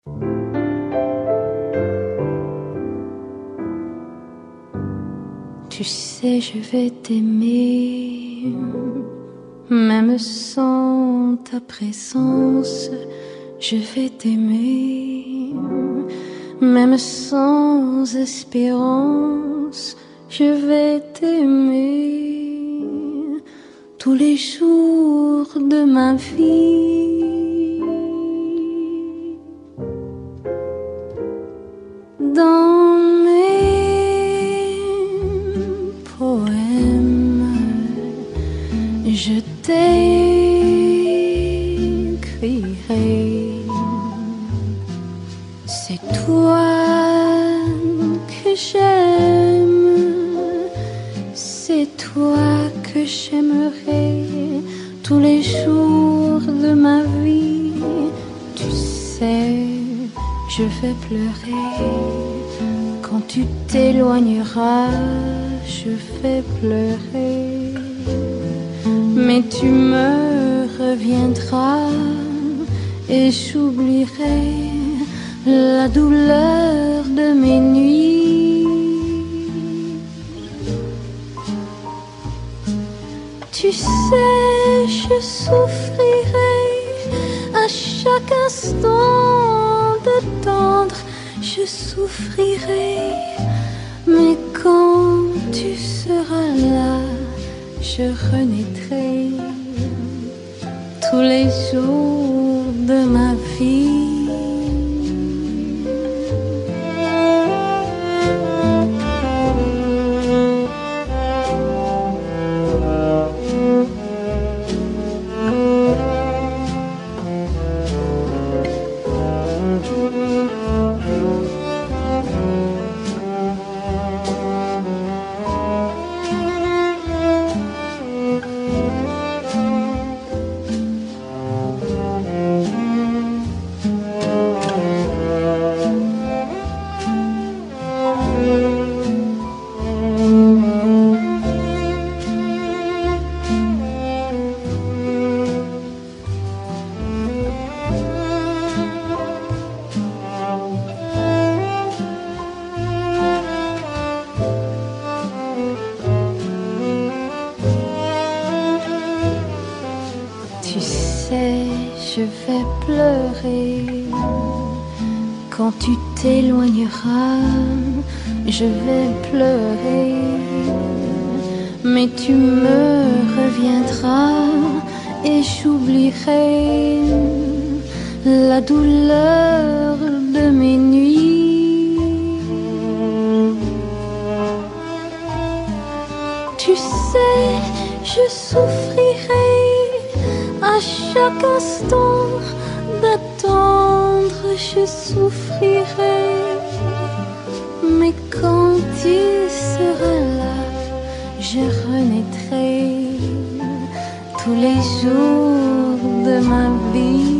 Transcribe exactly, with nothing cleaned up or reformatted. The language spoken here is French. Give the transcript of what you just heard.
Tu sais, je vais t'aimer, même sans ta présence. Je vais t'aimer, même sans espérance. Je vais t'aimer tous les jours de ma vie. Dans mes poèmes, je t'écrirai. C'est toi que j'aime, c'est toi que j'aimerai tous les jours de ma vie. Tu sais, je vais pleurer quand tu t'éloigneras. Je vais pleurer, mais tu me reviendras et j'oublierai la douleur de mes nuits. Tu sais, je souffrirai à chaque instant d'attendre. Je souffrirai, mais quand tu seras là, je renaîtrai tous les jours de ma vie. Tu sais, je vais pleurer quand tu t'éloigneras. Je vais pleurer, mais tu me reviendras et j'oublierai la douleur de mes nuits. Tu sais, je souffrirai à chaque instant d'attendre. Je souffrirai, mais quand tu seras là, je renaîtrai tous les jours de ma vie.